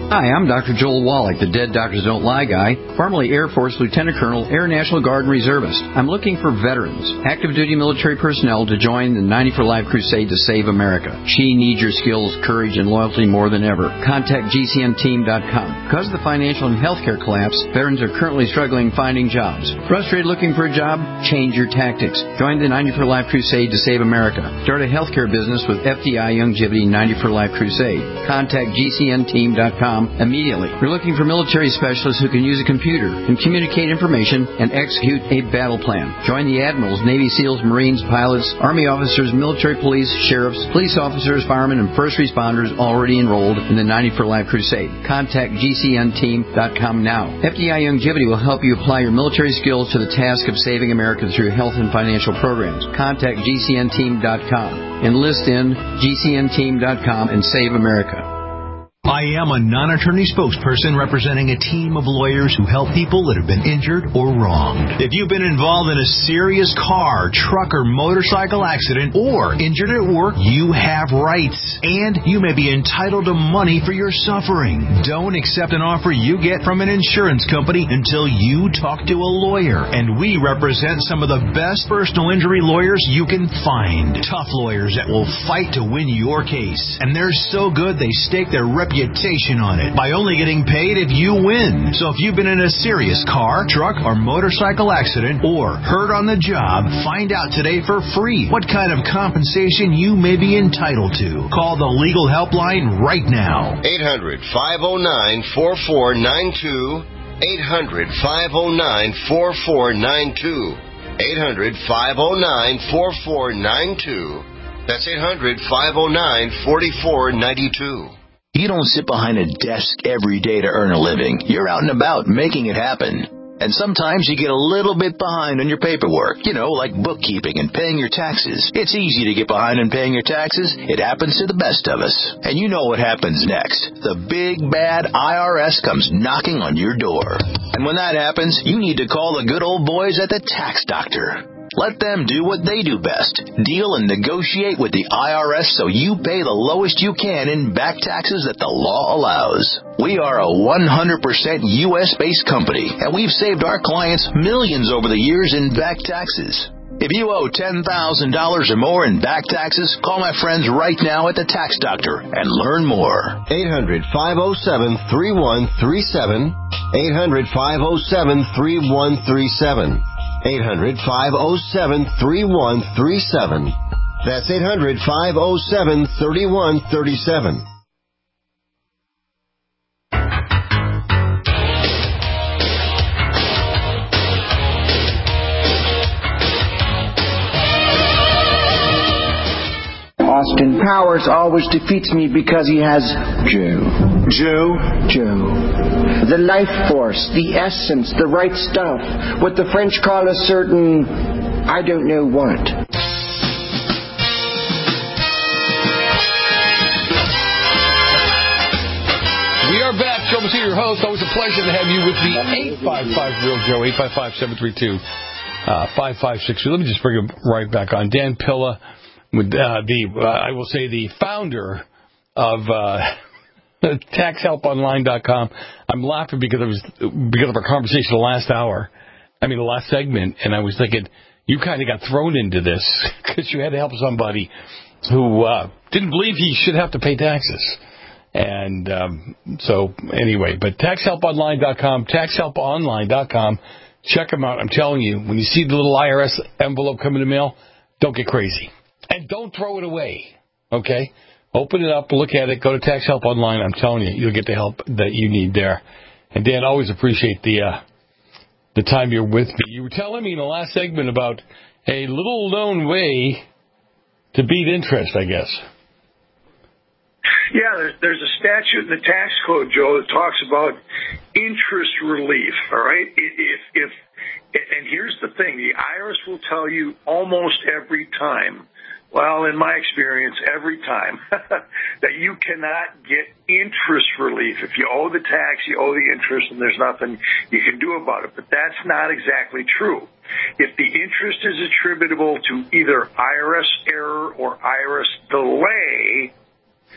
Hi, I'm Doctor Joel Wallach, the Dead Doctors Don't Lie guy, formerly Air Force Lieutenant Colonel, Air National Guard and Reservist. I'm looking for veterans, active duty military personnel to join the ninety for Life crusade to save America. She needs your skills, courage, and loyalty more than ever. Contact G C N team dot com. Because of the financial and healthcare collapse, veterans are currently struggling finding jobs. Frustrated looking for a job? Change your tactics. Join the ninety for Life crusade to save America. Start a healthcare business with F D I Youngevity ninety for Life crusade. Contact G C N team dot com immediately. We're looking for military specialists who can use a computer and communicate information and execute a battle plan. Join the admirals, Navy SEALs, Marines, pilots, Army officers, military police, sheriffs, police officers, firemen, and first responders already enrolled in the ninety for Life crusade. Contact G C N team dot com now. F D I Youngevity will help you apply your military skills to the task of saving America through health and financial programs. Contact G C N team dot com. Enlist in G C N team dot com and save America. I am a non-attorney spokesperson representing a team of lawyers who help people that have been injured or wronged. If you've been involved in a serious car, truck, or motorcycle accident or injured at work, you have rights, and you may be entitled to money for your suffering. Don't accept an offer you get from an insurance company until you talk to a lawyer, and we represent some of the best personal injury lawyers you can find. Tough lawyers that will fight to win your case, and they're so good they stake their reputation on it by only getting paid if you win. So if you've been in a serious car, truck, or motorcycle accident or hurt on the job, find out today for free what kind of compensation you may be entitled to. Call the legal helpline right now. eight hundred, five oh nine, four four nine two. eight hundred, five oh nine, four four nine two. eight hundred, five oh nine, four four nine two. That's eight hundred, five oh nine, four four nine two. You don't sit behind a desk every day to earn a living. You're out and about making it happen. And sometimes you get a little bit behind on your paperwork, you know, like bookkeeping and paying your taxes. It's easy to get behind on paying your taxes. It happens to the best of us. And you know what happens next. The big, bad I R S comes knocking on your door. And when that happens, you need to call the good old boys at the Tax Doctor. Let them do what they do best. Deal and negotiate with the I R S so you pay the lowest you can in back taxes that the law allows. We are a one hundred percent U S-based company, and we've saved our clients millions over the years in back taxes. If you owe ten thousand dollars or more in back taxes, call my friends right now at the Tax Doctor and learn more. eight hundred, five oh seven, three one three seven. eight hundred, five oh seven, three one three seven. eight hundred, five oh seven, three one three seven. That's eight hundred, five oh seven, three one three seven. Austin Powers always defeats me because he has Joe. Joe? Joe. The life force, the essence, the right stuff. What the French call a certain, I don't know what. We are back. Joe Messina, your host. Always a pleasure to have you with me. eight five five, real Joe, eight five five, seven three two, five five six two. Let me just bring him right back on. Dan Pilla. With uh, the, uh, I will say, the founder of uh, tax help online dot com. I'm laughing because it was because of our conversation the last hour. I mean, the last segment, and I was thinking you kind of got thrown into this because you had to help somebody who uh, didn't believe he should have to pay taxes. And um, so, anyway, but tax help online dot com, tax help online dot com. Check them out. I'm telling you, when you see the little I R S envelope come in the mail, don't get crazy. And don't throw it away, okay? Open it up, look at it, go to Tax Help Online. I'm telling you, you'll get the help that you need there. And, Dan, always appreciate the uh, the time you're with me. You were telling me in the last segment about a little-known way to beat interest, I guess. Yeah, there's, there's a statute in the tax code, Joe, that talks about interest relief, all right? If, if, and here's the thing, the I R S will tell you almost every time, well, in my experience, every time, that you cannot get interest relief. If you owe the tax, you owe the interest, and there's nothing you can do about it. But that's not exactly true. If the interest is attributable to either I R S error or I R S delay,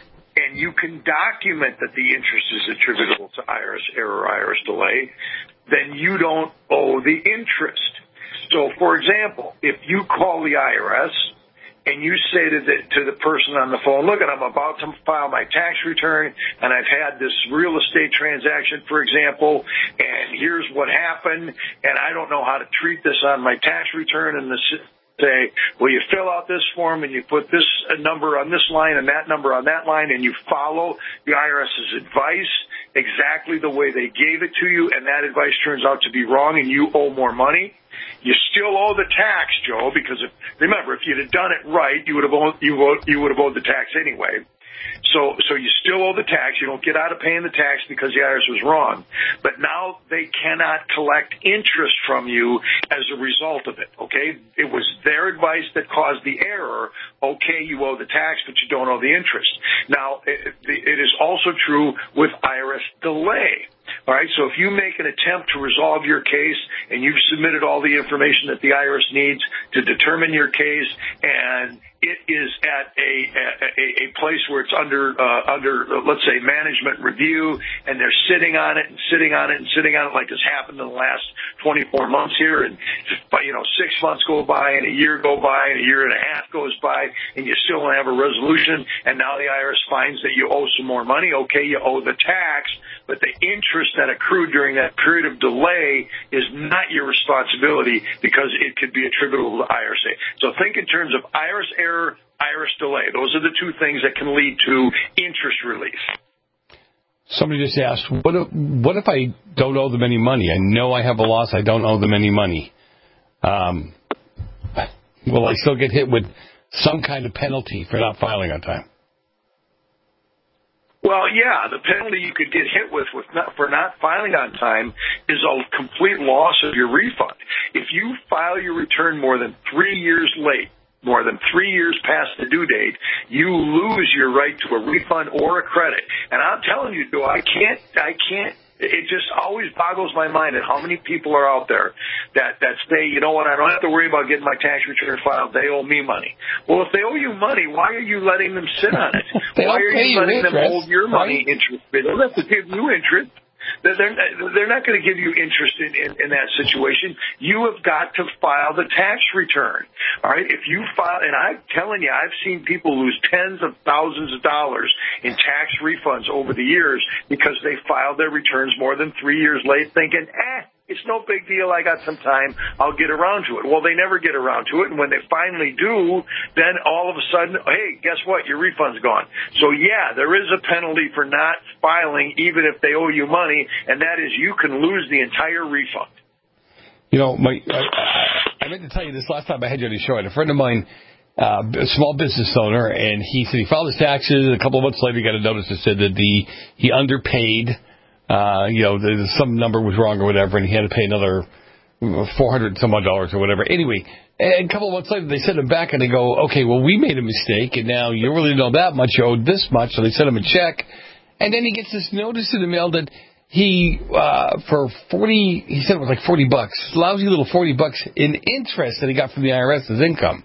and you can document that the interest is attributable to I R S error or I R S delay, then you don't owe the interest. So, for example, if you call the I R S and you say to the, to the person on the phone, look, I'm about to file my tax return, and I've had this real estate transaction, for example, and here's what happened, and I don't know how to treat this on my tax return, and the say, well, you fill out this form and you put this number on this line and that number on that line, and you follow the IRS's advice exactly the way they gave it to you, and that advice turns out to be wrong and you owe more money, you still owe the tax, Joe, because if, remember, if you'd have done it right, you would have owed, you, owed, you would have owed the tax anyway. So, so you still owe the tax. You don't get out of paying the tax because the I R S was wrong. But now they cannot collect interest from you as a result of it, okay? It was their advice that caused the error. Okay, you owe the tax, but you don't owe the interest. Now, it, it is also true with I R S delay. All right, so if you make an attempt to resolve your case and you've submitted all the information that the I R S needs to determine your case, and it is at a a, a place where it's under uh, under uh, let's say management review, and they're sitting on it and sitting on it and sitting on it like this happened in the last twenty-four months here, and you know six months go by and a year go by and a year and a half goes by, and you still don't have a resolution, and now the I R S finds that you owe some more money. Okay, you owe the tax, but the interest that accrued during that period of delay is not your responsibility because it could be attributable to I R S A. So think in terms of I R S error, I R S delay. Those are the two things that can lead to interest relief. Somebody just asked, what if, what if I don't owe them any money? I know I have a loss. I don't owe them any money. Um, will I still get hit with some kind of penalty for not filing on time? Well, yeah, the penalty you could get hit with, with not, for not filing on time is a complete loss of your refund. If you file your return more than three years late, more than three years past the due date, you lose your right to a refund or a credit. And I'm telling you, Joe, I can't, I can't, it just always boggles my mind at how many people are out there that, that say, you know what, I don't have to worry about getting my tax return filed. They owe me money. Well, if they owe you money, why are you letting them sit on it? Why are you letting them hold your money interest? They don't have to give you interest. They're, they're not going to give you interest in, in, in that situation. You have got to file the tax return. All right? If you file, and I'm telling you, I've seen people lose tens of thousands of dollars in tax refunds over the years because they filed their returns more than three years late thinking, eh, it's no big deal. I got some time. I'll get around to it. Well, they never get around to it. And when they finally do, then all of a sudden, hey, guess what? Your refund's gone. So, yeah, there is a penalty for not filing, even if they owe you money, and that is you can lose the entire refund. You know, my I, I meant to tell you this last time I had you on the show. I had a friend of mine, uh, a small business owner, and he said he filed his taxes. A couple of months later, he got a notice that said that the he underpaid. Uh, you know, the, some number was wrong or whatever, and he had to pay another four hundred some odd dollars or whatever. Anyway, and a couple of months later, they send him back, and they go, okay, well, we made a mistake, and now you really don't know that much. You owed this much, so they send him a check. And then he gets this notice in the mail that he, uh, for forty, he said it was like forty bucks, lousy little forty bucks in interest that he got from the I R S as income.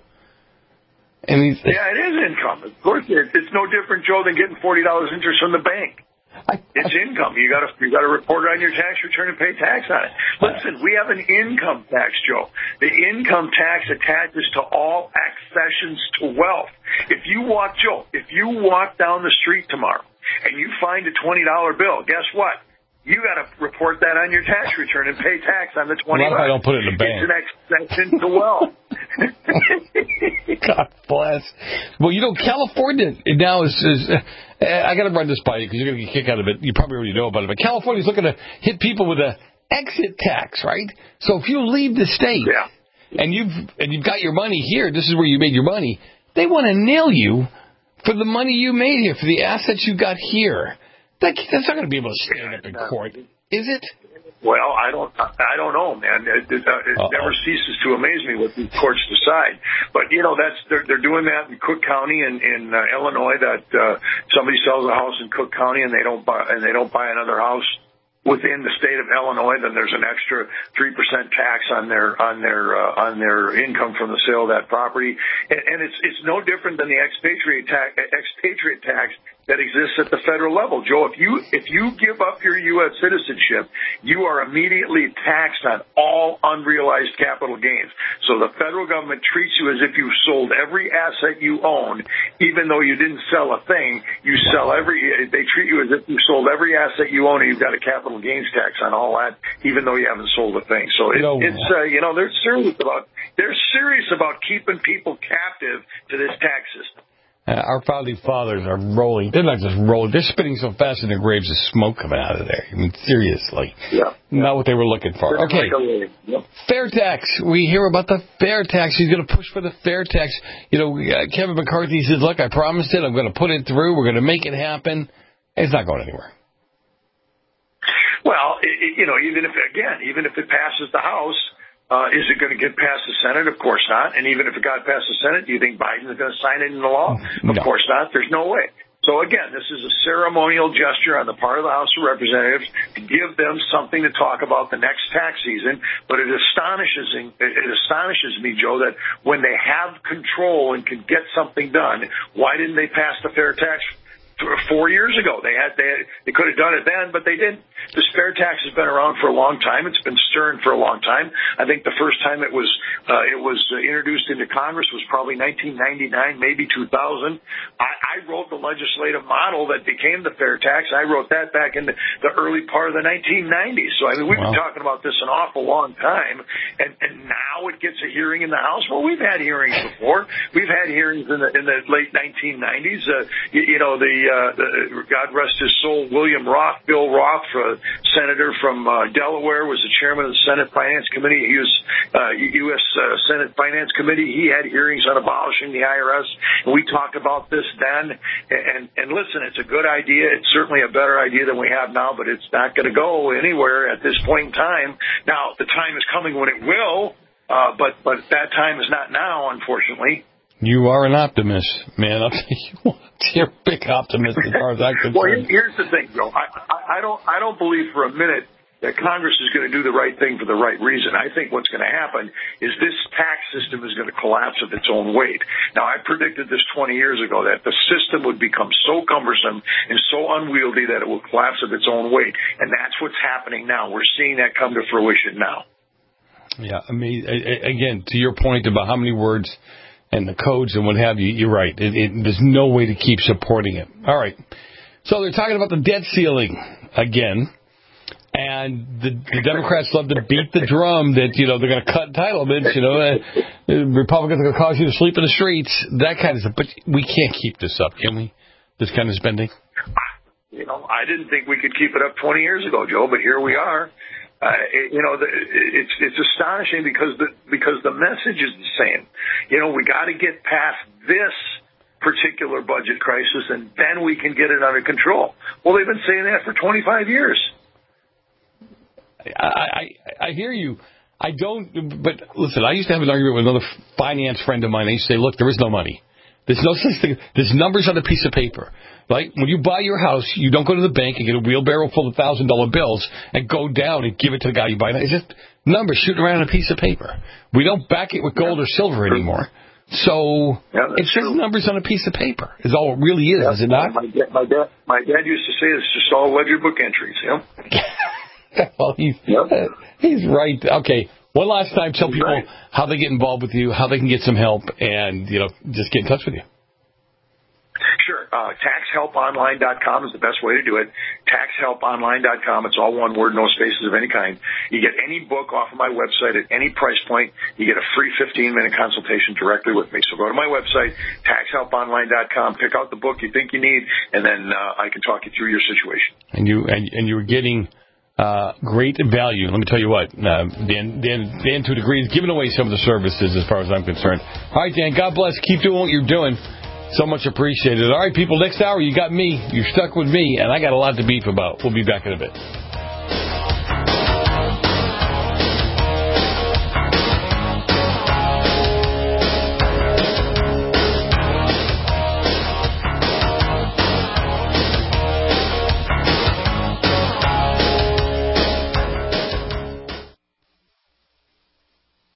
And he's, yeah, it is income. Of course, it's no different, Joe, than getting forty dollars interest from the bank. I, it's income. You got to you got to report it on your tax return and pay tax on it. Listen, we have an income tax, Joe. The income tax attaches to all accessions to wealth. If you walk, Joe, if you walk down the street tomorrow and you find a twenty dollar bill, guess what? You got to report that on your tax return and pay tax on the twenty dollars. Well, I don't put it in the bank. It's an accession to wealth. God bless. Well, you know, California now is, is uh, I got to run this by you because you're going to get a kick out of it. You probably already know about it, but California's looking to hit people with a exit tax, right? So if you leave the state yeah. and you've and you've got your money here, this is where you made your money. They want to nail you for the money you made here, for the assets you got here. That, that's not going to be able to stand up in court, is it? Well, I don't, I don't know, man. It, it, it never ceases to amaze me what the courts decide. But you know, that's they're, they're doing that in Cook County in, in uh, Illinois. That uh, somebody sells a house in Cook County and they don't buy and they don't buy another house within the state of Illinois, then there's an extra three percent tax on their on their uh, on their income from the sale of that property. And, and it's it's no different than the expatriate tax expatriate tax that exists at the federal level. Joe, if you if you give up your U S citizenship, you are immediately taxed on all unrealized capital gains. So the federal government treats you as if you sold every asset you own, even though you didn't sell a thing. You sell every. They treat you as if you sold every asset you own, and you've got a capital gains tax on all that, even though you haven't sold a thing. So it, no. it's uh, you know they're serious about they're serious about keeping people captive to this tax system. Uh, our founding fathers are rolling. They're not just rolling. They're spinning so fast in their graves, there's smoke coming out of there. I mean, seriously. Yeah. Not what they were looking for. Okay. Yep. Fair tax. We hear about the fair tax. He's going to push for the fair tax. You know, uh, Kevin McCarthy says, look, I promised it. I'm going to put it through. We're going to make it happen. It's not going anywhere. Well, it, it, you know, even if, again, even if it passes the House, Uh, is it going to get past the Senate? Of course not. And even if it got past the Senate, do you think Biden is going to sign it into law? No. Of course not. There's no way. So, again, this is a ceremonial gesture on the part of the House of Representatives to give them something to talk about the next tax season. But it astonishes, it astonishes me, Joe, that when they have control and can get something done, why didn't they pass the fair tax four years ago? They had they, they could have done it then, but they didn't. This fair tax has been around for a long time. It's been stirring for a long time. I think the first time it was uh, it was uh, introduced into Congress was probably nineteen ninety-nine, maybe two thousand. I, I wrote the legislative model that became the fair tax. I wrote that back in the, the early part of the nineteen nineties. So I mean, we've wow. been talking about this an awful long time, and, and now it gets a hearing in the House. Well, we've had hearings before. We've had hearings in the in the late nineteen nineties. Uh, you, you know, the, uh, the God rest his soul, William Roth, Bill Roth, uh, senator from uh, Delaware, was the chairman of the Senate Finance Committee. He was uh, U S Uh, Senate Finance Committee. He had hearings on abolishing the I R S, and we talked about this then. And, and listen, it's a good idea. It's certainly a better idea than we have now, but it's not going to go anywhere at this point in time. Now, the time is coming when it will, uh, but but that time is not now, unfortunately. You are an optimist, man. I'll tell you what, you're a big optimist as far as I'm concerned. Well, here's the thing, Joe. I, I, I don't I don't believe for a minute that Congress is going to do the right thing for the right reason. I think what's going to happen is this tax system is going to collapse of its own weight. Now, I predicted this twenty years ago, that the system would become so cumbersome and so unwieldy that it will collapse of its own weight. And that's what's happening now. We're seeing that come to fruition now. Yeah, I mean, again, to your point about how many words and the codes and what have you, you're right. It, it, there's no way to keep supporting it. All right. So they're talking about the debt ceiling again. And the, the Democrats love to beat the drum that, you know, they're going to cut entitlements, you know, uh, the Republicans are going to cause you to sleep in the streets, that kind of stuff. But we can't keep this up, can we? This kind of spending? You know, I didn't think we could keep it up twenty years ago, Joe, but here we are. Uh, it, you know, the, it's it's astonishing because the because the message is the same. You know, we got to get past this particular budget crisis, and then we can get it under control. Well, they've been saying that for twenty-five years. I, I I hear you. I don't, but listen, I used to have an argument with another finance friend of mine. I used to say, look, there is no money. There's no such thing. There's numbers on a piece of paper. Like when you buy your house, you don't go to the bank and get a wheelbarrow full of one thousand dollar bills and go down and give it to the guy you buy. It's just numbers shooting around on a piece of paper. We don't back it with gold or silver anymore. So yeah, it's just true. Numbers on a piece of paper is all it really is, yeah, is it not? My dad, my dad, my dad used to say it's just all ledger book entries, you know? Well, he's, yep. uh, he's right. Okay, one last time, tell people right. how they get involved with you, how they can get some help, and, you know, just get in touch with you. Sure. Uh, tax help online dot com is the best way to do it. tax help online dot com. It's all one word, no spaces of any kind. You get any book off of my website at any price point. You get a free fifteen minute consultation directly with me. So go to my website, tax help online dot com, pick out the book you think you need, and then uh, I can talk you through your situation. And you and, and you're getting uh, great value. Let me tell you what, uh, Dan, Dan, Dan, to a degree, is giving away some of the services as far as I'm concerned. All right, Dan, God bless. Keep doing what you're doing. So much appreciated. All right, people, next hour you got me. You're stuck with me, and I got a lot to beef about. We'll be back in a bit.